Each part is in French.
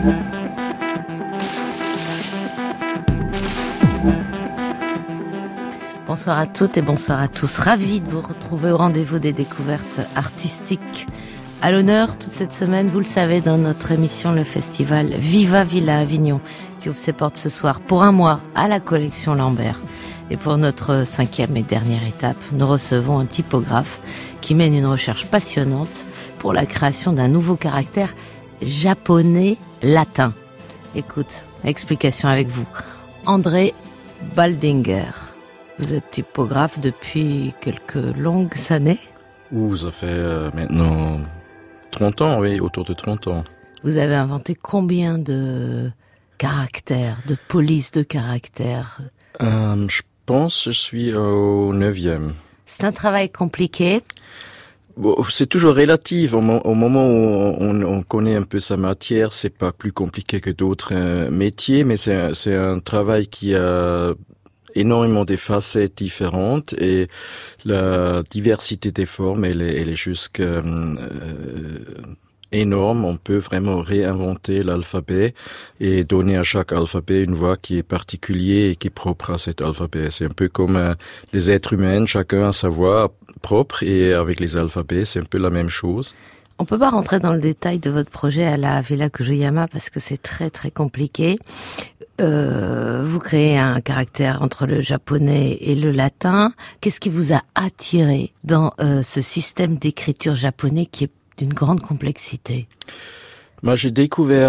Bonsoir à toutes et bonsoir à tous. Ravi de vous retrouver au rendez-vous des découvertes artistiques. À l'honneur, toute cette semaine, vous le savez, dans notre émission, le festival Viva Villa Avignon, qui ouvre ses portes ce soir pour un mois à la collection Lambert. Et pour notre 5e et dernière étape, nous recevons un typographe qui mène une recherche passionnante pour la création d'un nouveau caractère japonais-latin. Écoute, explication avec vous. André Baldinger. Vous êtes typographe depuis quelques longues années. Ça fait maintenant 30 ans, oui, autour de 30 ans. Vous avez inventé combien de caractères, de polices de caractères? Je pense que je suis au 9e. C'est un travail compliqué. Bon, c'est toujours relatif. Au moment où on connaît un peu sa matière, c'est pas plus compliqué que d'autres métiers, mais c'est un travail qui a énormément des facettes différentes et la diversité des formes, elle est juste énorme. On peut vraiment réinventer l'alphabet et donner à chaque alphabet une voix qui est particulière et qui est propre à cet alphabet. C'est un peu comme les êtres humains, chacun a sa voix propre, et avec les alphabets, c'est un peu la même chose. On peut pas rentrer dans le détail de votre projet à la Villa Kujuyama parce que c'est très très compliqué. Vous créez un caractère entre le japonais et le latin. Qu'est-ce qui vous a attiré dans ce système d'écriture japonais qui est d'une grande complexité? Moi, j'ai découvert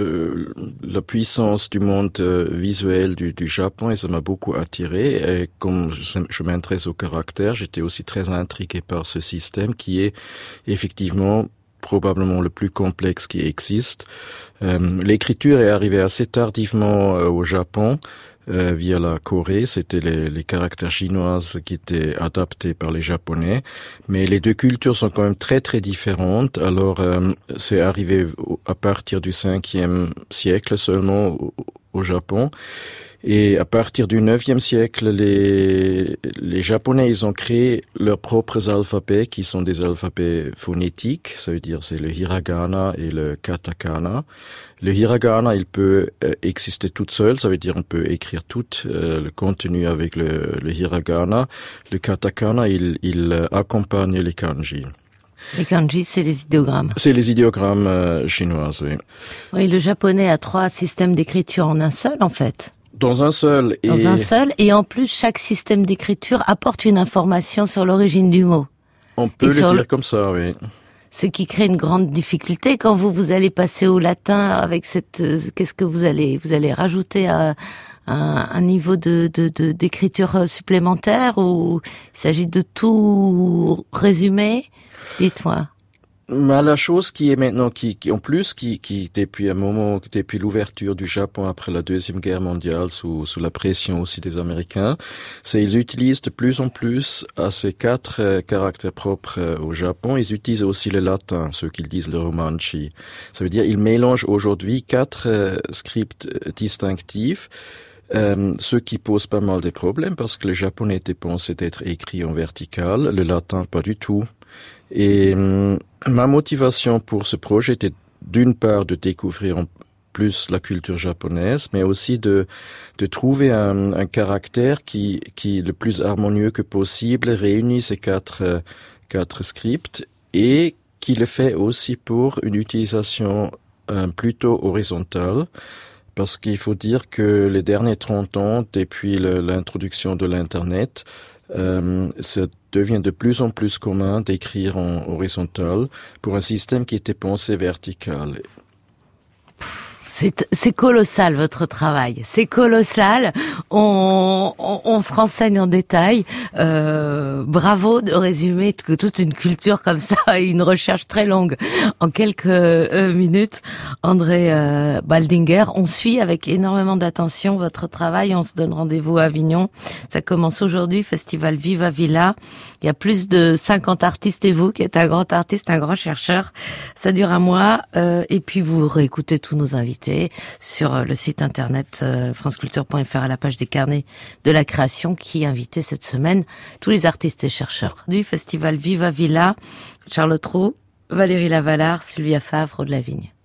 la puissance du monde visuel du Japon et ça m'a beaucoup attiré. Et comme je m'intéresse au caractère, j'étais aussi très intrigué par ce système qui est effectivement probablement le plus complexe qui existe. L'écriture est arrivée assez tardivement au Japon via la Corée. C'était les caractères chinois qui étaient adaptés par les Japonais. Mais les deux cultures sont quand même très très différentes. Alors c'est arrivé à partir du 5e siècle seulement au Japon. Et à partir du 9e siècle, les Japonais, ils ont créé leurs propres alphabets qui sont des alphabets phonétiques. Ça veut dire c'est le hiragana et le katakana. Le hiragana, il peut exister tout seul. Ça veut dire on peut écrire tout le contenu avec le hiragana. Le katakana, il accompagne les kanji. Les kanji, c'est les idéogrammes. C'est les idéogrammes chinoises, oui. Oui, le japonais a 3 systèmes d'écriture en un seul, en fait. Dans un seul, et en plus, chaque système d'écriture apporte une information sur l'origine du mot. On peut le dire comme ça, oui. Ce qui crée une grande difficulté quand vous allez passer au latin avec cette, qu'est-ce que vous allez rajouter un niveau d'écriture supplémentaire ou il s'agit de tout résumer? Dites-moi. Mais la chose qui est maintenant, qui depuis un moment, depuis l'ouverture du Japon après la Deuxième Guerre mondiale, sous la pression aussi des Américains, c'est ils utilisent de plus en plus à ces 4 caractères propres au Japon, ils utilisent aussi le latin, ceux qu'ils disent le romanchi. Ça veut dire ils mélangent aujourd'hui 4 scripts distinctifs. Ce qui pose pas mal de problèmes parce que le japonais était pensé d'être écrit en vertical, le latin pas du tout. Et ma motivation pour ce projet était d'une part de découvrir plus la culture japonaise, mais aussi de trouver un caractère qui le plus harmonieux que possible réunit ces 4 scripts et qui le fait aussi pour une utilisation plutôt horizontale. Parce qu'il faut dire que les derniers 30 ans, depuis l'introduction de l'Internet, ça devient de plus en plus commun d'écrire en horizontal pour un système qui était pensé vertical. C'est colossal votre travail, c'est colossal. On se renseigne en détail. Bravo de résumer toute une culture comme ça et une recherche très longue en quelques minutes. André Baldinger, on suit avec énormément d'attention votre travail. On se donne rendez-vous à Avignon. Ça commence aujourd'hui, festival Viva Villa. Il y a plus de 50 artistes et vous qui êtes un grand artiste, un grand chercheur. Ça dure un mois et puis vous réécoutez tous nos invités sur le site internet franceculture.fr à la page des carnets de la création qui invitait cette semaine tous les artistes et chercheurs du festival Viva Villa. Charlotte Roux, Valérie Lavallard, Sylvia Favre, Aude Lavigne.